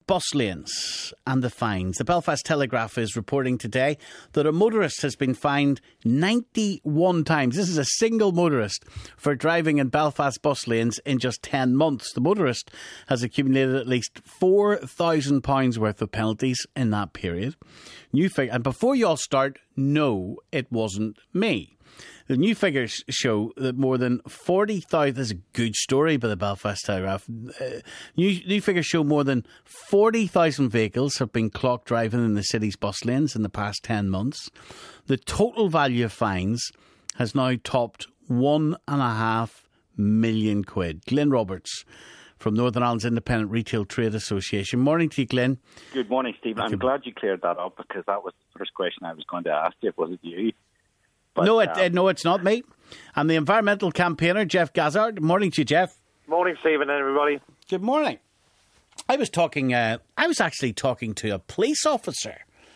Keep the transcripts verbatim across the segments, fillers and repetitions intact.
bus lanes and the fines. The Belfast Telegraph is reporting today that a motorist has been fined ninety-one times. This is a single motorist for driving in Belfast bus lanes in just ten months. The motorist has accumulated at least four thousand pounds worth of penalties in that period. New fig- and before you all start, no, it wasn't me. The new figures show that more than forty thousand... This is a good story by the Belfast Telegraph. Uh, new, new figures show more than forty thousand vehicles have been clocked driving in the city's bus lanes in the past ten months. The total value of fines has now topped one and a half million quid. Glenn Roberts from Northern Ireland's Independent Retail Trade Association. Morning to you, Glenn. Good morning, Stephen. I'm glad you cleared that up because that was the first question I was going to ask you. Was it you? But, no, it, um, uh, no, it's not me. I'm the environmental campaigner, Jeff Gazzard. Morning to you, Jeff. Morning, Stephen, and everybody. Good morning. I was talking. Uh, I was actually talking to a police officer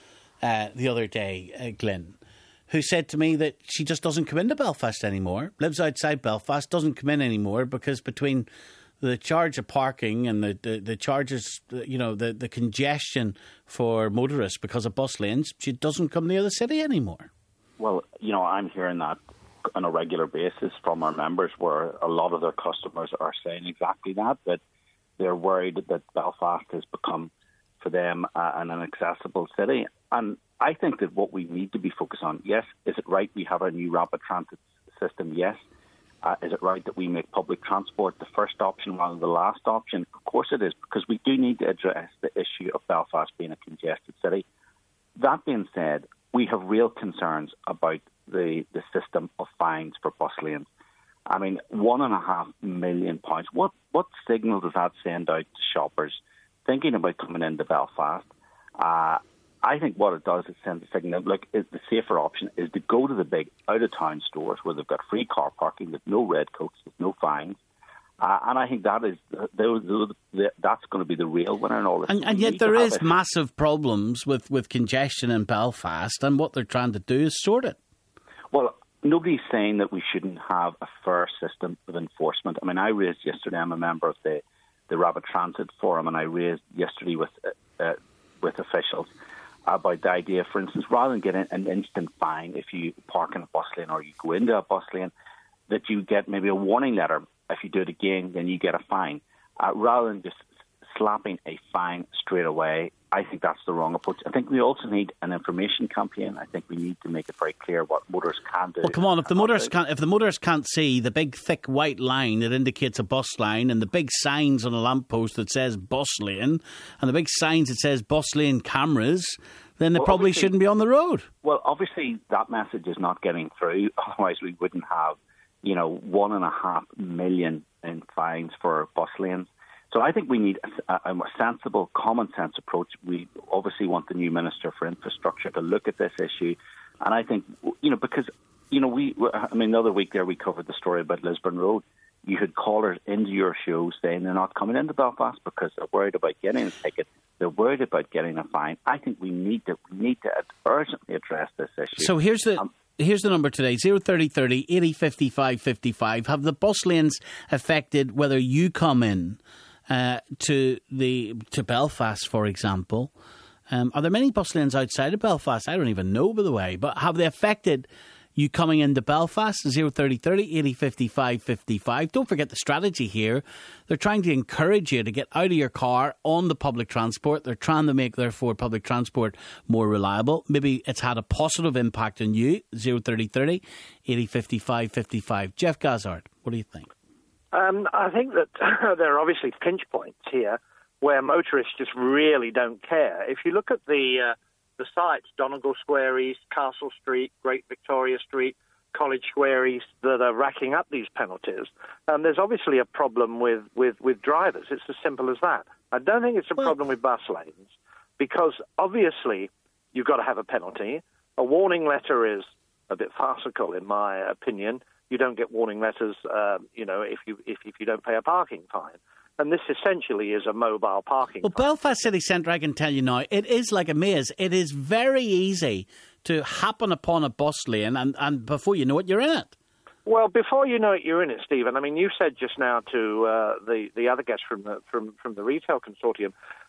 uh, the other day, uh, Glenn, who said to me that she just doesn't come into Belfast anymore. Lives outside Belfast, doesn't come in anymore because between the charge of parking and the, the, the charges, you know, the, the congestion for motorists because of bus lanes, she doesn't come near the city anymore. Well, you know, I'm hearing that on a regular basis from our members where a lot of their customers are saying exactly that, that they're worried that Belfast has become, for them, uh, an inaccessible city. And I think that what we need to be focused on, yes, is it right we have a new rapid transit system? Yes. Uh, is it right that we make public transport the first option rather than the last option? Of course it is, because we do need to address the issue of Belfast being a congested city. That being said, we have real concerns about the, the system of fines for bus lanes. I mean, one and a half million pounds. What what signal does that send out to shoppers thinking about coming into Belfast? Uh, I think what it does is send a signal. Look, is the safer option is to go to the big out-of-town stores where they've got free car parking, with no red coats, with no fines. Uh, and I think that is those, those, that's going to be the real winner in all this. And, and yet there is massive problems with, with congestion in Belfast, and what they're trying to do is sort it. Well, nobody's saying that we shouldn't have a fair system of enforcement. I mean, I raised yesterday, I'm a member of the, the Rapid Transit Forum, and I raised yesterday with uh, with officials about the idea, for instance, rather than getting an instant fine if you park in a bus lane or you go into a bus lane, that you get maybe a warning letter. If you do it again, then you get a fine. Uh, rather than just slapping a fine straight away, I think that's the wrong approach. I think we also need an information campaign. I think we need to make it very clear what motorists can do. Well, come on, if the motorists can't, if the motorists can't see the big thick white line that indicates a bus line and the big signs on a lamppost that says bus lane and the big signs that says bus lane cameras, then they well, probably shouldn't be on the road. Well, obviously that message is not getting through. Otherwise, we wouldn't have, you know, one and a half million in fines for bus lanes. So I think we need a, a, a sensible, common sense approach. We obviously want the new Minister for Infrastructure to look at this issue. And I think, you know, because, you know, we, I mean, the other week there we covered the story about Lisburn Road. You had callers into your show saying they're not coming into Belfast because they're worried about getting a ticket. They're worried about getting a fine. I think we need to we need to urgently address this issue. So here's the... Um, Here's the number today, zero thirty thirty, eighty, fifty-five, fifty-five. Have the bus lanes affected whether you come in uh, to the to Belfast, for example? Um, are there many bus lanes outside of Belfast? I don't even know, by the way. But have they affected you coming into Belfast? zero thirty thirty, eighty, fifty-five, fifty-five. Don't forget the strategy here. They're trying to encourage you to get out of your car on the public transport. They're trying to make, therefore, public transport more reliable. Maybe it's had a positive impact on you. zero thirty thirty, eighty, fifty-five, fifty-five. Jeff Gazzard, what do you think? Um, I think that there are obviously pinch points here where motorists just really don't care. If you look at the... Uh, The sites, Donegal Square East, Castle Street, Great Victoria Street, College Square East, that are racking up these penalties. Um, there's obviously a problem with, with, with drivers. It's as simple as that. I don't think it's a well, problem with bus lanes because obviously you've got to have a penalty. A warning letter is a bit farcical, in my opinion. You don't get warning letters, um, you know, if you if, if you don't pay a parking fine. And this essentially is a mobile parking. Well, fine. Belfast City Centre, I can tell you now, it is like a maze. It is very easy to happen upon a bus lane, and, and before you know it, you're in it. Well, before you know it, you're in it, Stephen. I mean, you said just now to uh, the the other guest from the from from the retail consortium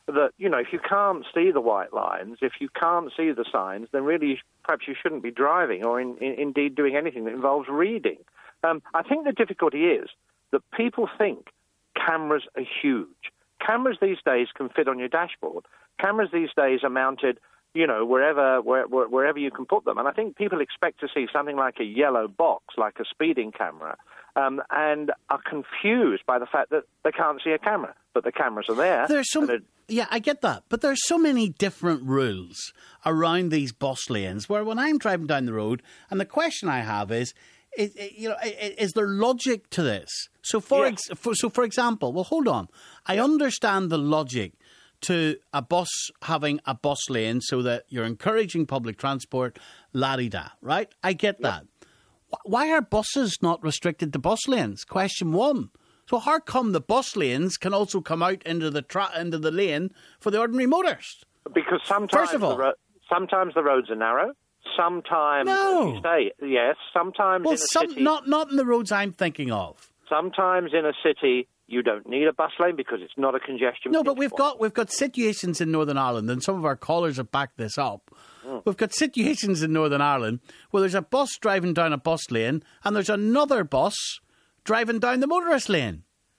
that, you know, if you can't see the white lines, if you can't see the signs, then really perhaps you shouldn't be driving or in, in, indeed doing anything that involves reading. Um, I think the difficulty is that people think cameras are huge. Cameras these days can fit on your dashboard. Cameras these days are mounted, you know, wherever where, where, wherever you can put them. And I think people expect to see something like a yellow box, like a speeding camera, um, and are confused by the fact that they can't see a camera, but the cameras are there. There's some, yeah, I get that, but there's so many different rules around these bus lanes where when I'm driving down the road, and the question I have is, is you know, is there logic to this? So for, Yes. ex- for so for example, well, hold on, I understand the logic to a bus having a bus lane so that you're encouraging public transport, la-di-da, right? I get that. Why are buses not restricted to bus lanes? Question one. So how come the bus lanes can also come out into the tra- into the lane for the ordinary motorist? Because sometimes, First of all, the ro- sometimes the roads are narrow. Sometimes, No. as you say, yes, sometimes well, in a some, city... not not in the roads I'm thinking of. Sometimes in a city, you don't need a bus lane because it's not a congestion. No, but pinch we've point. got we've got situations in Northern Ireland, and some of our callers have backed this up. Mm. We've got situations in Northern Ireland where there's a bus driving down a bus lane, and there's another bus driving down the motorist lane.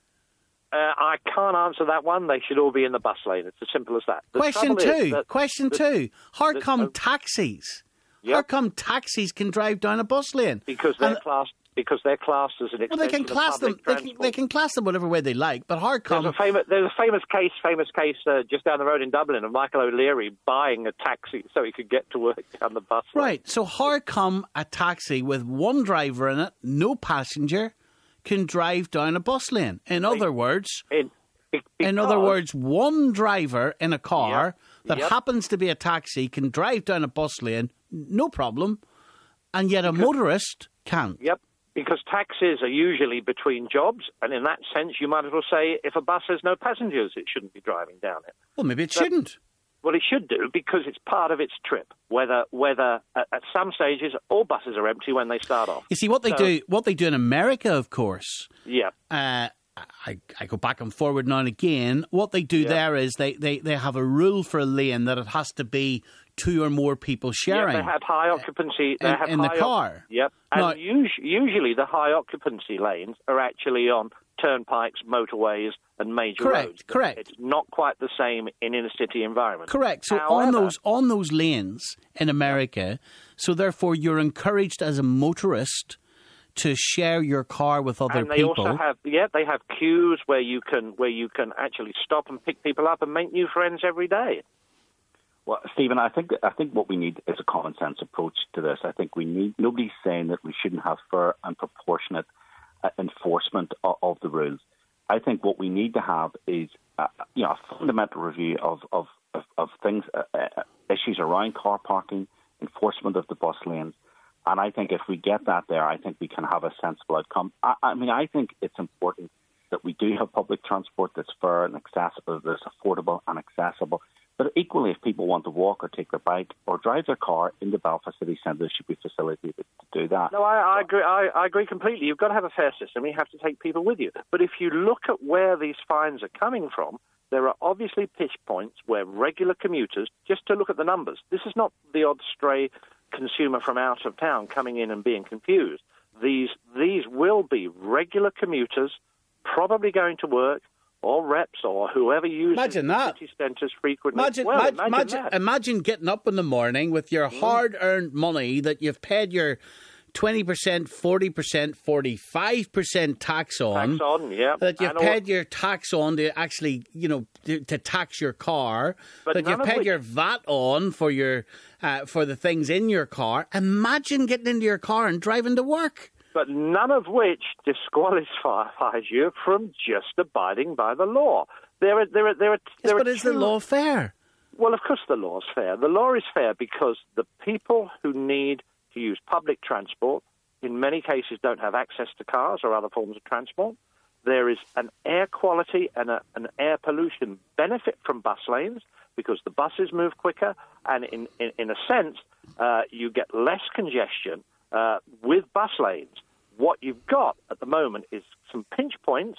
Uh, I can't answer that one. They should all be in the bus lane. It's as simple as that. The Question trouble is two. that- Question that- two. How that- come uh, taxis? Yep. How come taxis can drive down a bus lane? Because they're And- classed. Because they're classed as an extension Well, they can class of them. public They can, transport. they can class them whatever way they like. But how There's come? a famous, there's a famous case, famous case uh, just down the road in Dublin of Michael O'Leary buying a taxi so he could get to work down the bus lane. Right. So how come a taxi with one driver in it, no passenger, can drive down a bus lane? In other words, In, be- in other because- words, one driver in a car Yep. that Yep. happens to be a taxi can drive down a bus lane, no problem, and yet a motorist can't. Yep, because taxis are usually between jobs, and in that sense, you might as well say if a bus has no passengers, it shouldn't be driving down it. Well, maybe it shouldn't. Well, it should do because it's part of its trip. Whether whether at, at some stages all buses are empty when they start off. You see, what they So- do, what they do in America, of course. Yeah, Uh, I, I go back and forward now and again. What they do Yeah. there is they, they, they have a rule for a lane that it has to be two or more people sharing yeah, they have high occupancy. They in, have in the high car. Yep, and Now- us- usually the high occupancy lanes are actually on turnpikes, motorways, and major Correct, roads. correct. It's not quite the same in inner city environments. Correct. So However, on those on those lanes in America, so therefore you're encouraged as a motorist to share your car with other and they people. also have yeah they have queues where you can where you can actually stop and pick people up and make new friends every day. Well, Stephen, I think I think what we need is a common sense approach to this. I think we need nobody's saying that we shouldn't have fair and proportionate uh, enforcement of, of the rules. I think what we need to have is uh, you know a fundamental review of of of, of things uh, uh, issues around car parking, enforcement of the bus lanes, and I think if we get that there, I think we can have a sensible outcome. I, I mean, I think it's important that we do have public transport that's fair and accessible, that's affordable and accessible. But equally, if people want to walk or take their bike or drive their car into Belfast city centre, there should be facilities to do that. No, I, I agree. I, I agree completely. You've got to have a fair system. You have to take people with you. But if you look at where these fines are coming from, there are obviously pitch points where regular commuters, just to look at the numbers, this is not the odd stray consumer from out of town coming in and being confused. These these will be regular commuters, probably going to work, or reps, or whoever uses Imagine that. city centres frequently. Imagine, well, imagine, imagine, imagine, that. imagine getting up in the morning with your hard-earned money that you've paid your twenty percent, forty percent, forty-five percent tax on. Tax on, yeah. That you've And all- paid your tax on to actually, you know, to, to tax your car. But that you've none of paid which- your V A T on for your uh, for the things in your car. Imagine getting into your car and driving to work. But none of which disqualifies you from just abiding by the law. There are, there are, there are, Yes, there but are is the two- law fair? Well, of course the law's fair. The law is fair because the people who need to use public transport, in many cases, don't have access to cars or other forms of transport. There is an air quality and a, an air pollution benefit from bus lanes because the buses move quicker, and in, in, in a sense, uh, you get less congestion uh, with bus lanes. What you've got at the moment is some pinch points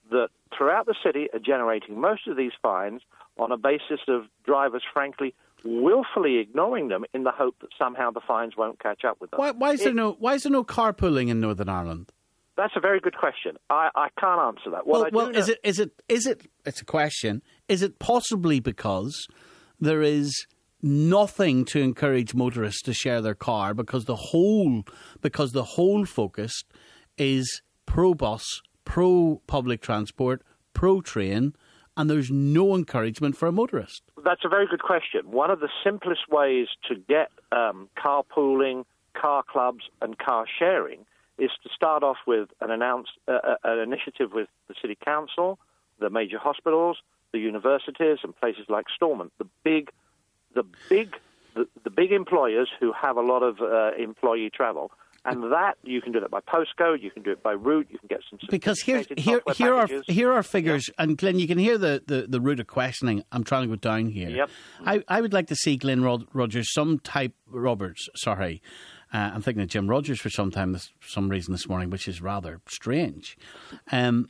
that throughout the city are generating most of these fines on a basis of drivers, frankly, willfully ignoring them in the hope that somehow the fines won't catch up with them. Why, why is there It- no Why is there no carpooling in Northern Ireland? That's a very good question. I, I can't answer that. What Well, I do well know- is it is it is it? It's a question. Is it possibly because there is nothing to encourage motorists to share their car because the whole because the whole focus is pro bus, pro public transport, pro train, and there's no encouragement for a motorist? That's a very good question. One of the simplest ways to get um, carpooling, car clubs, and car sharing is to start off with an announce uh, uh, an initiative with the city council, the major hospitals, the universities, and places like Stormont, the big, the big, the, the big employers who have a lot of uh, employee travel. And that you can do that by postcode, you can do it by route, you can get some Because here, sophisticated here, software here are packages. here are figures, and Glenn, you can hear the, the, the route of questioning. I'm trying to go down here. Yep. I, I would like to see Glenn Rod- Rogers, some type Roberts. Sorry, uh, I'm thinking of Jim Rogers for some time, this, some reason this morning, which is rather strange. Um,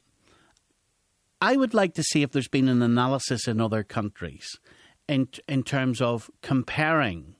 I would like to see if there's been an analysis in other countries in in terms of comparing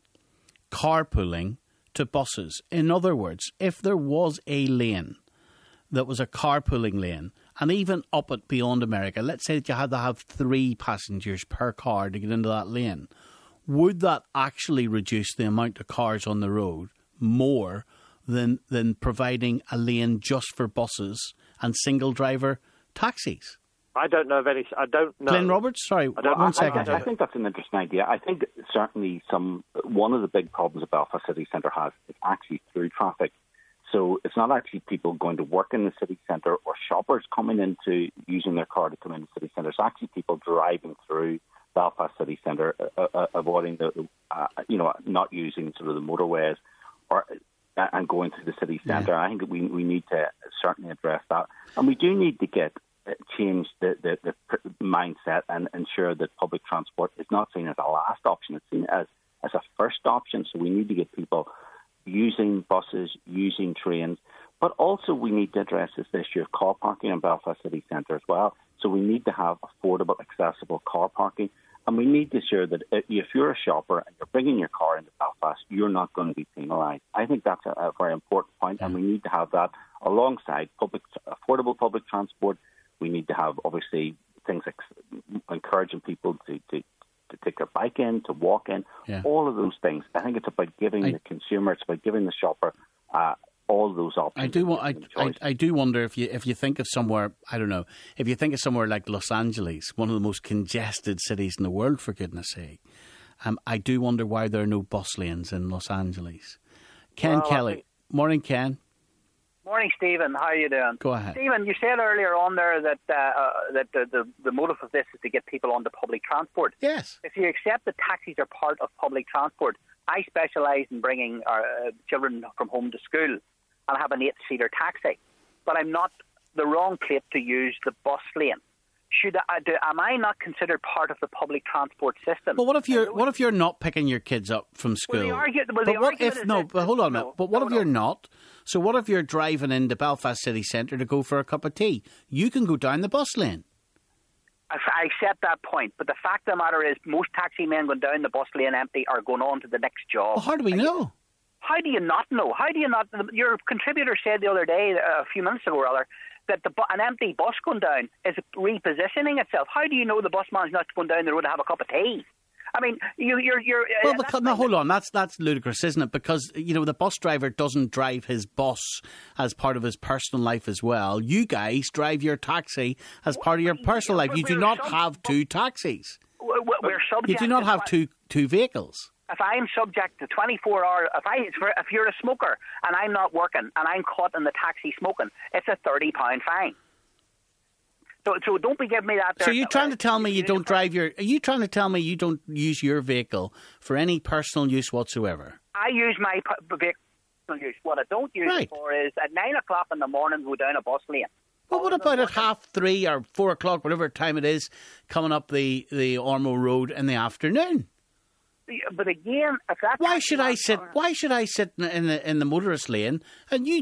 carpooling to buses. In other words, if there was a lane that was a carpooling lane, and even up at beyond America, let's say that you had to have three passengers per car to get into that lane, would that actually reduce the amount of cars on the road more than than providing a lane just for buses and single driver taxis? I don't know of any. I don't know. Glenn Roberts, sorry, I don't- one I- second. I, I think that's an interesting idea. I think certainly some one of the big problems that Belfast City Centre has is actually through traffic. So it's not actually people going to work in the city centre or shoppers coming into using their car to come into the city centre. It's actually people driving through Belfast City Centre, uh, uh, avoiding the, uh, you know, not using sort of the motorways or uh, and going through the city centre. Yeah. I think we we need to certainly address that, and we do need to get. Change the, the, the mindset and ensure that public transport is not seen as a last option, it's seen as, as a first option. So we need to get people using buses, using trains, but also we need to address this issue of car parking in Belfast City Centre as well. So we need to have affordable, accessible car parking, and we need to ensure that if you're a shopper and you're bringing your car into Belfast, you're not going to be penalised. I think that's a, a very important point, and we need to have that alongside public, affordable public transport. We need to have, obviously, things like encouraging people to, to, to take their bike in, to walk in, Yeah. all of those things. I think it's about giving I, the consumer, it's about giving the shopper uh, all those options. I do. wa- I, and I, choice. I do wonder if you if you think of somewhere, I don't know, if you think of somewhere like Los Angeles, one of the most congested cities in the world, for goodness sake. Um, I do wonder why there are no bus lanes in Los Angeles. Ken Well, I Kelly, think- morning, Ken. Morning, Stephen. How are you doing? Go ahead. Stephen, you said earlier on there that uh, uh, that the, the, the motive of this is to get people onto public transport. Yes. If you accept that taxis are part of public transport, I specialise in bringing our uh, children from home to school and have an eight-seater taxi. But I'm not the wrong plate to use the bus lane. Should I, do, am I not considered part of the public transport system? Well, what if you're what if you're not picking your kids up from school? Well, the argu- well, but the what argument if is no? that- But hold on a no, minute. But what no, if no. you're not? So what if you're driving into Belfast City Centre to go for a cup of tea? You can go down the bus lane. I I accept that point, but the fact of the matter is most taxi men going down the bus lane empty are going on to the next job. Well, how do we know? How do you not know? How do you not? Your contributor said the other day, a few minutes ago rather, that the, bu- an empty bus going down is repositioning itself. How do you know the busman's not going down the road to have a cup of tea? I mean, you, you're... you're Well, uh, because, no, hold on. That's that's ludicrous, isn't it? Because, you know, the bus driver doesn't drive his bus as part of his personal life as well. You guys drive your taxi as part of your personal life. You do We're not sub- have two taxis. we're, we're subject You do not to have tw- two two vehicles. If I'm subject to twenty-four hour, if I if you're a smoker and I'm not working and I'm caught in the taxi smoking, it's a thirty pound fine. So, so don't be giving me that. So there- you're trying to tell me you don't drive your... Are you trying to tell me you don't use your vehicle for any personal use whatsoever? I use my pu- vehicle use. What I don't use Right. it for is at nine o'clock in the morning go down a bus lane. Well, what about at half three or four o'clock, whatever time it is, coming up the, the Ormo Road in the afternoon? But again, if that Why taxi should I man- sit? Why should I sit in the, in the in the motorist lane and you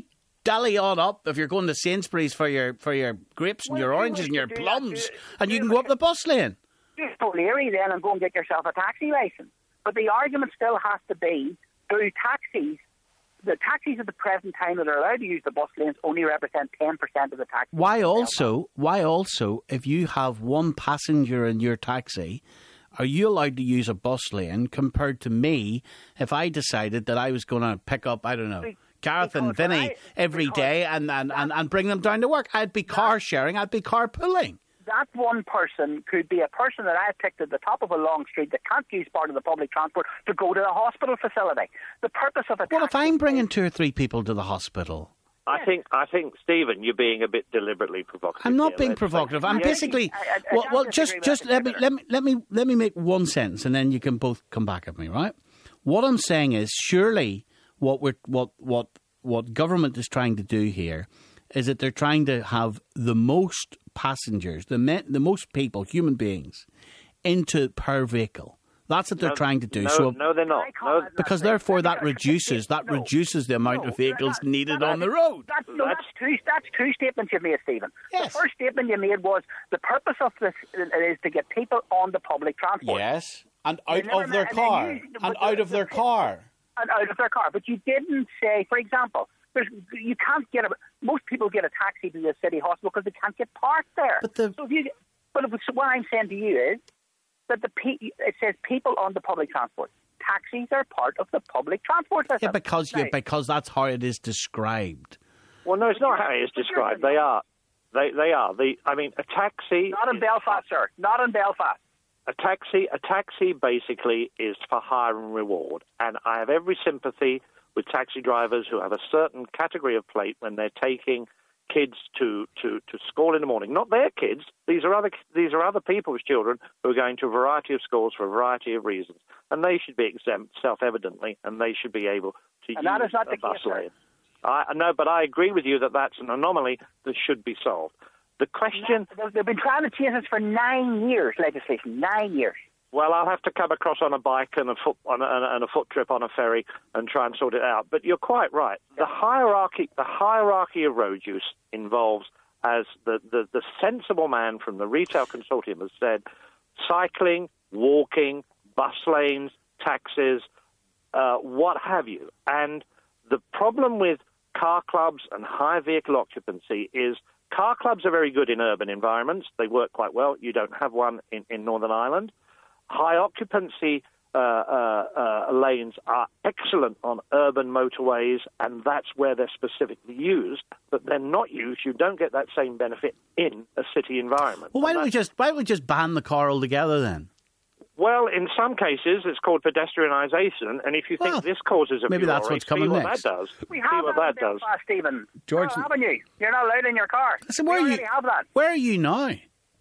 dally on up if you're going to Sainsbury's for your for your grapes and Well, your if you oranges wish and to your do that, plums, do- and you do can it. go up the bus lane. Just go Leary then and go and get yourself a taxi license. But the argument still has to be, do taxis, the taxis at the present time that are allowed to use the bus lanes only represent ten percent of the taxis. Why also? Why also? If you have one passenger in your taxi, are you allowed to use a bus lane compared to me if I decided that I was going to pick up, I don't know, Be- Gareth and because Vinny I- every because day and, and, and, and bring them down to work? I'd be car sharing. I'd be carpooling. That one person could be a person that I picked at the top of a long street that can't use part of the public transport to go to the hospital facility. The purpose of a What if taxi I'm bringing two or three people to the hospital? I think, I think, Stephen, you're being a bit deliberately provocative. I'm not here. being Let's provocative. face I'm it. basically I- I- I well, don't well disagree just with just that let me let me let me let me make one sentence, and then you can both come back at me, right? What I'm saying is, surely what we're what what what government is trying to do here is that they're trying to have the most passengers, the me, the most people, human beings, into per vehicle. That's what they're No, trying to do. No, so no, they're not. I No, can't- because therefore that reduces that No. reduces the amount No, of vehicles that- needed that- on the road. That's, no, that's, two, that's two statements you've made, Stephen. Yes. The first statement you made was the purpose of this is to get people on the public transport. Yes, and You out never of their met- and then car, you- and but out the- of their the- car. And out of their car. But you didn't say, for example, there's, you can't get a, most people get a taxi to the city hospital because they can't get parked there. But the- so if you, but if, so what I'm saying to you is that the pe- it says people on the public transport. Taxis are part of the public transport system. Yeah, because you Now, because that's how it is described. well, no, it's not how it is described. They are. They, they are. The, I mean, a taxi... Not in is- Belfast, sir. Not in Belfast. A taxi, a taxi basically is for hire and reward, and I have every sympathy with taxi drivers who have a certain category of plate when they're taking kids to, to, to school in the morning. Not their kids; these are other these are other people's children who are going to a variety of schools for a variety of reasons, and they should be exempt, self-evidently, and they should be able to And use that is not a the bus case, sir. lane. I no, but I agree with you that that's an anomaly that should be solved. The question. They've- They've been trying to change this for nine years, legislation. Nine years. Well, I'll have to come across on a bike and a foot on a, and a foot trip on a ferry and try and sort it out. But you're quite right. The hierarchy, the hierarchy of road use involves, as the, the, the sensible man from the Retail Consortium has said, cycling, walking, bus lanes, taxis, uh, what have you. And the problem with car clubs and high vehicle occupancy is car clubs are very good in urban environments. They work quite well. You don't have one in, in Northern Ireland. High occupancy uh, uh, uh, lanes are excellent on urban motorways, and that's where they're specifically used. But they're not used. You don't get that same benefit in a city environment. Well, why And don't we that's- just why don't we just ban the car altogether then? Well, in some cases, it's called pedestrianisation, and if you think Well, this causes a maybe that's furore, what's see coming what next. that does. We See have what that that in does. Belfast, Stephen. George- Oh, haven't you? You're not allowed in your car. Listen, where we are you? already have that. Where are you now?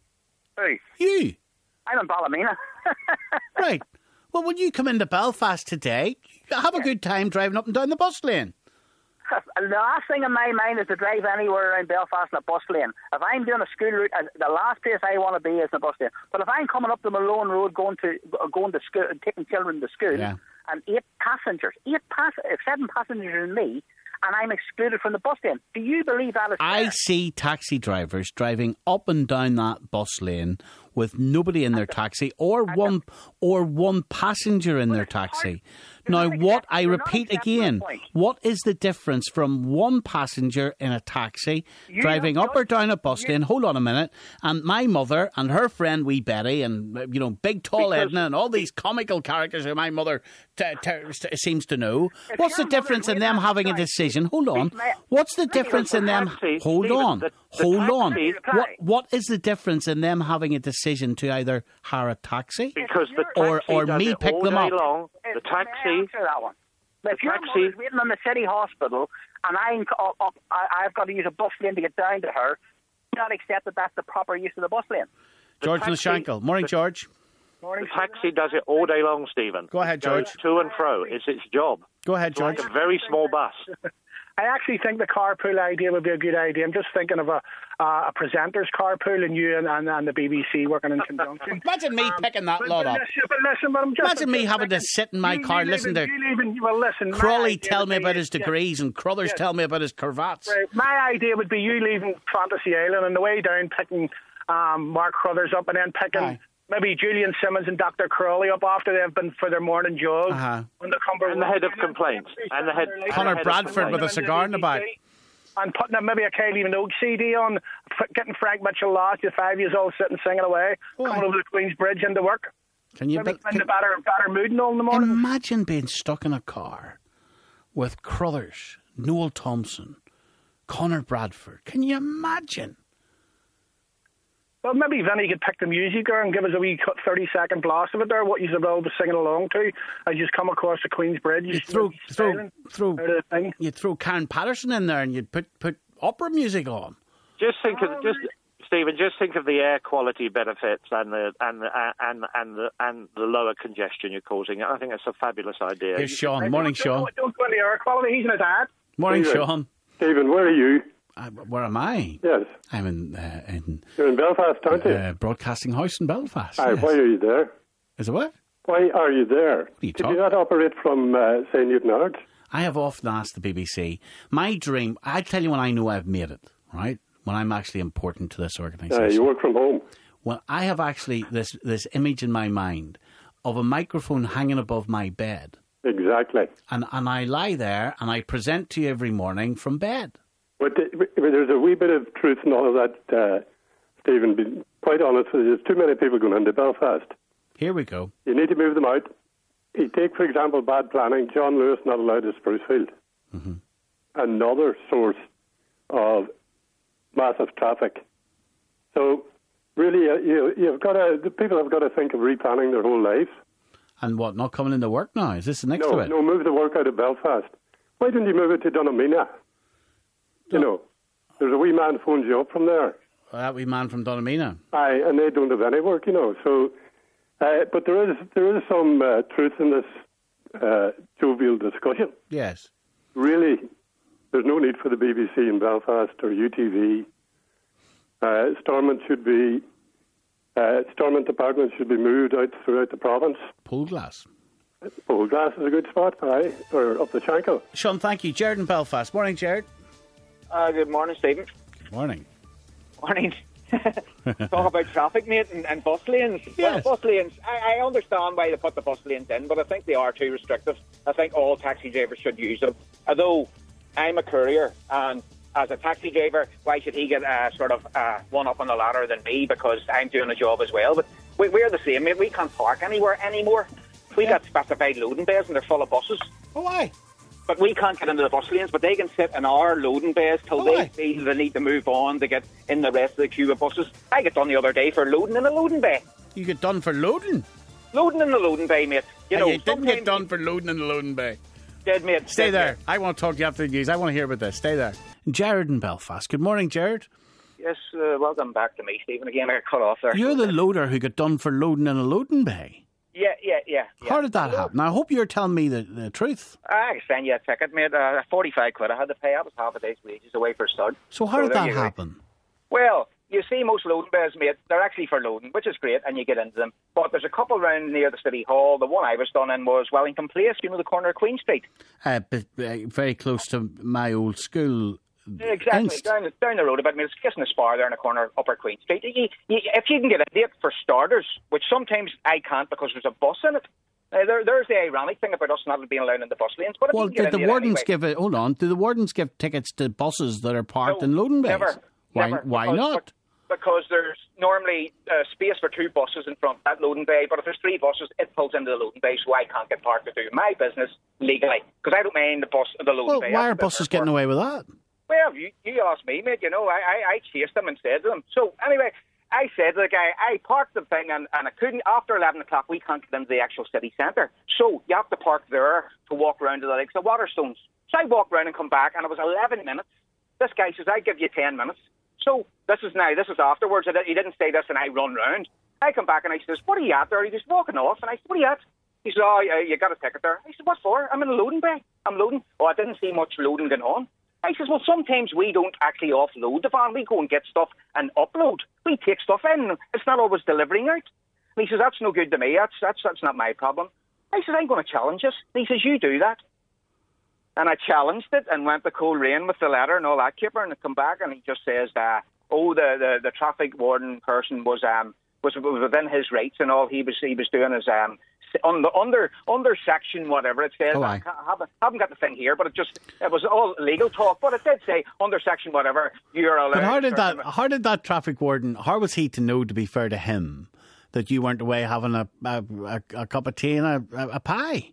Hey, You I'm in Ballymena. right? Well, when you come into Belfast today, have a good time driving up and down the bus lane. And the last thing in my mind is to drive anywhere around Belfast in a bus lane. If I'm doing a school route, uh, the last place I want to be is in a bus lane. But if I'm coming up the Malone Road, going to going to school, taking children to school, Yeah. and eight passengers, eight pass, uh, seven passengers and me, and I'm excluded from the bus lane, do you believe that is I fair? see taxi drivers driving up and down that bus lane with nobody in their taxi or one or one passenger in their it's hard. taxi. You're Now, not what accept- I you're not repeat accepting my again, point. what is the difference from one passenger in a taxi You driving don't up or judge- down a bus you- lane? Hold on a minute. And my mother and her friend Wee Betty and uh, you know Big Tall Because- Edna and all these comical characters who my mother t- t- seems to know. If What's the your mother's difference in waiting them on having a the side, decision? Hold on. Please, may- What's the Please, difference in the them? taxi- Hold Stephen, on. the- the Hold on. taxi- What what is the difference in them having a decision to either hire a taxi? Because the taxi Or- or does me it pick all them day up. long. Uh, The may I taxi... answer that one? If your taxi- mother's waiting on the city hospital and I'm up, up, I, I've got to use a bus lane to get down to her, do not accept that that's the proper use of the bus lane. George taxi- Lashankel. Morning, the- George. The taxi does it all day long, Stephen. Go ahead, It goes George. to and fro. It's its job. Go ahead, It's like George. a very small bus. I actually think the carpool idea would be a good idea. I'm just thinking of a uh, a presenter's carpool and you and, and, and the B B C working in conjunction. Imagine me um, picking that but, lot but up. Listen, but listen, but I'm just, Imagine I'm me just having thinking, to sit in my you, car, you listen leaving, to you leaving, well, listen, Crawley tell me be, about his degrees yeah, and Crothers yeah. tell me about his cravats. Right. My idea would be you leaving Fantasy Island and the way down picking um, Mark Crothers up and then picking Aye. maybe Julian Simmons and Doctor Crawley up after they've been for their morning jog. Uh-huh. On the Cumber And the head of complaints. And the head, and Connor the head of Bradford complaints. with a cigar in the back. And putting a, maybe a Kylie Minogue C D on, f- getting Frank Mitchell last, the five years old, sitting singing away, Why? coming over the Queen's Bridge into work. Can you Maybe be- in the can, better, better mood and all in the morning. imagine being stuck in a car with Crothers, Noel Thompson, Connor Bradford? Can you imagine? Well, maybe Vinny could pick the music or and give us a wee thirty-second blast of it there, what you're able to singing along to as you come across the Queen's Bridge. You throw, throw, throw, out of the thing. you throw Karen Patterson in there and you'd put, put opera music on. Just think of Oh, just Stephen. Just think of the air quality benefits and the and the, and and the and the lower congestion you're causing. I think that's a fabulous idea. Here's Sean. Morning, Sean. Don't, don't go into air quality. He's in his dad. Morning, Stephen. Sean. Stephen, where are you? Uh, where am I? Yes. I'm in uh, in You're in Belfast, aren't you? uh, Broadcasting House in Belfast. Aye, yes. why are you there? Is it what? Why are you there? are you Did talking- you not operate from, uh, say, Newton Arts? I have often asked the B B C, my dream, I tell you when I know I've made it, right? When I'm actually important to this organisation. Uh, you work from home. Well, I have actually this, this image in my mind of a microphone hanging above my bed. Exactly. And, and I lie there and I present to you every morning from bed. But, the, but there's a wee bit of truth in all of that, uh, Stephen. Be quite honest with you, there's too many people going into Belfast. Here we go. You need to move them out. You take, for example, bad planning. John Lewis not allowed to Sprucefield. Mm-hmm. Another source of massive traffic. So, really, uh, you, you've got to. The people have got to think of replanning their whole lives. And what, not coming into work now? Is this the next No, to it? no, move the work out of Belfast. Why didn't you move it to Donomina? You know, there's a wee man phones you up from there. Well, that wee man from Donomina. Aye, and they don't have any work, you know. So, uh, but there is there is some uh, truth in this uh, jovial discussion. Yes. Really, there's no need for the B B C in Belfast or U T V. Uh, Stormont should be uh, Stormont department should be moved out throughout the province. Poolglass. Poolglass is a good spot, aye, or up the Shankill. Sean, thank you. Jared in Belfast. Morning, Jared. Uh, good morning, Stephen. Morning. Morning. Talk about traffic, mate, and, and bus lanes. Yes. Well, bus lanes, I, I understand why they put the bus lanes in, but I think they are too restrictive. I think all taxi drivers should use them. Although I'm a courier, and as a taxi driver, why should he get uh, sort of uh, one up on the ladder than me, because I'm doing a job as well? But we, we're the same, mate. We can't park anywhere anymore. We Yeah. got specified loading bays, and they're full of buses. Oh, why? But we can't get into the bus lanes, but they can sit in our loading bays till Oh, they aye. feel they need to move on to get in the rest of the queue of buses. I got done the other day for loading in a loading bay. You get done for loading. Loading in the loading bay, mate. You And know, you didn't get sometimes done for loading in the loading bay. Dead, mate. Stay dead, there. mate. I want to talk to you after the news. I want to hear about this. Stay there. Jared in Belfast. Good morning, Jared. Yes, uh, welcome back to me, Stephen. Again, I got cut off there. You're the loader who got done for loading in a loading bay. Yeah, yeah, yeah. yeah. How did that happen? I hope you're telling me the, the truth. I can send you a ticket, mate. Uh, forty-five quid I had to pay. I was half a day's wages away for a stud. So how So did there that you go. happen? Well, you see most loading bays, mate, they're actually for loading, which is great, and you get into them. But there's a couple round near the City Hall. The one I was done in was Wellington Place, you know, the corner of Queen Street. Uh, but, uh, very close to my old school. Exactly, Inst. down, down the road a bit. I mean, it's kissing the spar there in the corner of Upper Queen Street. You, you, if you can get a date for starters, which sometimes I can't because there's a bus in it. Uh, there, there's the ironic thing about us not being allowed in the bus lanes. But if Well, you can get did the in there wardens anyway, give it? Hold on. Do the wardens give tickets to buses that are parked No, in loading bays? never, Why? never, Why because- not? Because there's normally uh, space for two buses in front of that loading bay, but if there's three buses, it pulls into the loading bay, so I can't get parked to do my business legally. Because I don't mind the bus, the loading Well, bay. why That's are a bit buses therefore. getting away with that? Well, you, you asked me, mate. You know, I, I, I chased them and said to them. So, anyway, I said to the guy, I parked the thing and, and I couldn't, after eleven o'clock, we can't get into the actual city centre. So, you have to park there to walk around to the Lakes of Waterstones. So, I walked around and come back, and it was eleven minutes. This guy says, I'll give you ten minutes. So, this is now, this is afterwards. He didn't say this, and I run round. I come back and I says, what are you at there? He was walking off, and I said, what are you at? He said, oh, you got a ticket there. I said, what for? I'm in a loading bay. I'm loading. Oh, I didn't see much loading going on. I says, well, sometimes we don't actually offload the van. We go and get stuff and upload. We take stuff in. It's not always delivering out. And he says, that's no good to me. That's that's that's not my problem. I said, I'm going to challenge this. And he says, you do that. And I challenged it and went to Coleraine with the letter and all that, Kipper, and I come back and he just says, uh, oh, the, the, the traffic warden person was um was within his rights and all he was he was doing is um under under under section whatever it says. Oh, I haven't, haven't got the thing here, but it just it was all legal talk. But it did say under section whatever you're allowed. But how did that? Amount. How did that traffic warden? How was he to know? To be fair to him, that you weren't away having a a, a, a cup of tea and a, a, a pie.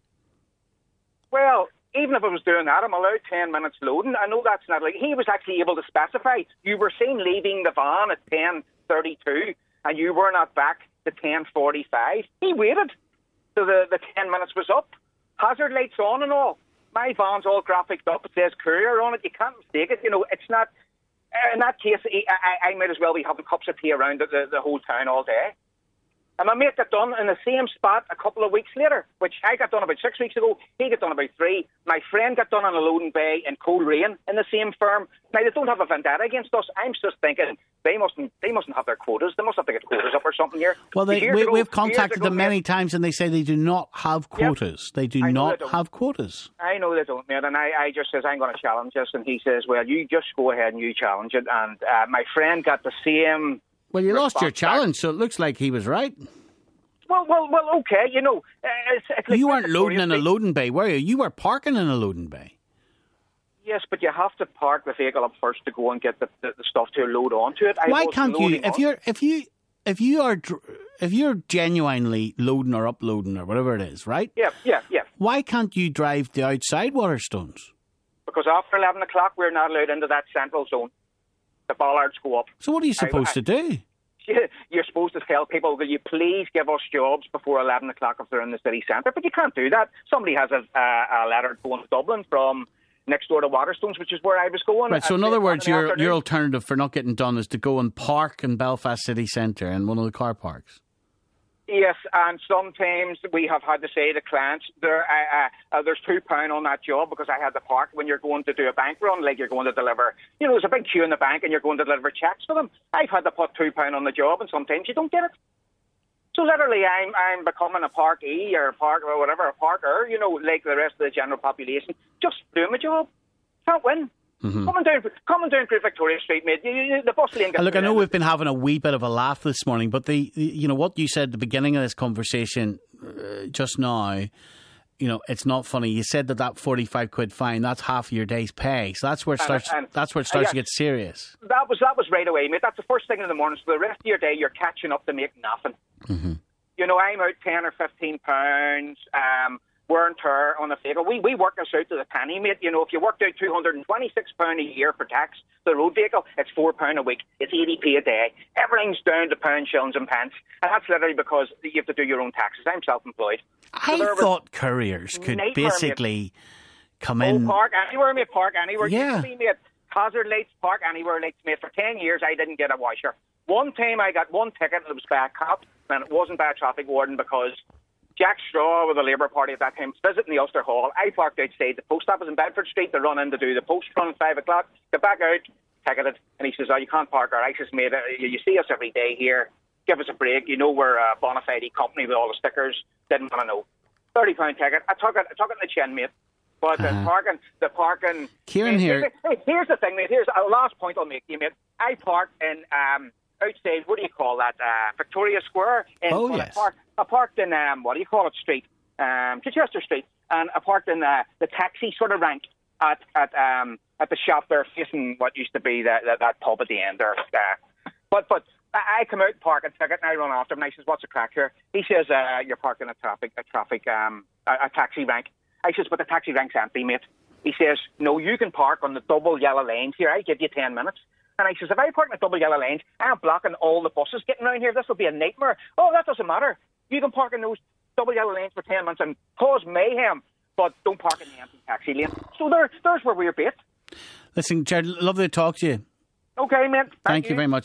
Well, even if I was doing that, I'm allowed ten minutes loading. I know that's not like he was actually able to specify. You were seen leaving the van at ten thirty-two, and you were not back to ten forty-five. He waited till the, the ten minutes was up. Hazard lights on and all. My van's all graphicked up. It says courier on it. You can't mistake it. You know, it's not. In that case, I, I might as well be having cups of tea around the, the, the whole town all day. And my mate got done in the same spot a couple of weeks later, which I got done about six weeks ago. He got done about three. My friend got done on a loading bay in Coleraine in the same firm. Now, they don't have a vendetta against us. I'm just thinking they mustn't they mustn't have their quotas. They must have to get quotas up or something here. Well, they, we, ago, we've contacted ago, them many mate, times and they say they do not have quotas. Yep. They do I not they have quotas. I know they don't, mate. And I, I just says, I'm going to challenge this. And he says, well, you just go ahead and you challenge it. And uh, my friend got the same... Well, you lost your challenge, back. So it looks like he was right. Well, well, well. Okay, you know, uh, it's, it's like you weren't loading in a loading bay, were you? You were parking in a loading bay. Yes, but you have to park the vehicle up first to go and get the, the, the stuff to load onto it. I Why can't you? If on. you're, if you, if you are, if you're genuinely loading or uploading or whatever it is, right? Yeah, yeah, yeah. Why can't you drive the outside Waterstones? Because after eleven o'clock, we're not allowed into that central zone. The bollards go up. So what are you supposed I, I, to do? You're supposed to tell people, will you please give us jobs before eleven o'clock if they're in the city centre? But you can't do that. Somebody has a, a, a letter going to Dublin from next door to Waterstones, which is where I was going. Right, so in other words, your, your alternative for not getting done is to go and park in Belfast city centre in one of the car parks. Yes, and sometimes we have had to say to clients, there, uh, uh, there's two pound on that job because I had to park when you're going to do a bank run, like you're going to deliver, you know, there's a big queue in the bank and you're going to deliver checks to them. I've had to put two pound on the job and sometimes you don't get it. So literally I'm I'm becoming a parkee or a park or whatever, a parker, you know, like the rest of the general population, just doing my job. Can't win. Mm-hmm. Coming down, coming down through Victoria Street, mate. You, you, the bus lane. Look, I know we've been having a wee bit of a laugh this morning, but the, the you know what you said at the beginning of this conversation uh, just now, you know, it's not funny. You said that that forty-five quid fine, that's half of your day's pay. So that's where it starts. And, and, that's where it starts uh, yeah, to get serious. That was that was right away, mate. That's the first thing in the morning. So the rest of your day, you're catching up to make nothing. Mm-hmm. You know, I'm out ten or fifteen pounds. Um, wear and tear on the vehicle. We we work us out to the penny, mate. You know, if you worked out two hundred and twenty-six pound a year for tax, the road vehicle, it's four pound a week. It's eighty p a day. Everything's down to pounds, shillings, and pence, and that's literally because you have to do your own taxes. I'm self-employed. I so thought couriers could basically mate. come in. Oh, park anywhere, mate. Park anywhere. Yeah. You see, mate, hazard lights, park anywhere, lights, mate. For ten years, I didn't get a washer. One time, I got one ticket. And it was by a cop, and it wasn't by a traffic warden because Jack Straw with the Labour Party at that time was visiting the Ulster Hall. I parked outside the post office in Bedford Street to run in to do the post run at five o'clock. Get back out, ticketed, and he says, oh, you can't park our I says, mate, you see us every day here. Give us a break. You know we're a bona fide company with all the stickers. Didn't want to know. thirty pound ticket. I took it, I took it in the chin, mate. But uh-huh. the parking, the parking... Kieran here... Hey, here's the thing, mate. Here's a last point I'll make you, mate. I parked in... Um, outside, what do you call that? Uh, Victoria Square. In, oh, well, yes. I parked, I parked in, um, what do you call it, street? Um, Chichester Street. And I parked in uh, the taxi sort of rank at at um, at the shop there facing what used to be the, the, that pub at the end there. Uh, but but I come out and park and ticket and I run after him and I says, what's the crack here? He says, uh, you're parking a traffic, a traffic, um, a, a taxi rank. I says, but the taxi rank's empty, mate. He says, no, you can park on the double yellow lanes here. I give you ten minutes. And I says, if I park in the double yellow lanes, I'm blocking all the buses getting around here. This will be a nightmare. Oh, that doesn't matter. You can park in those double yellow lanes for ten minutes and cause mayhem, but don't park in the empty taxi lane. So there, there's where we're bait. Listen, Jared, lovely to talk to you. Okay, man. Thank, Thank you. you very much.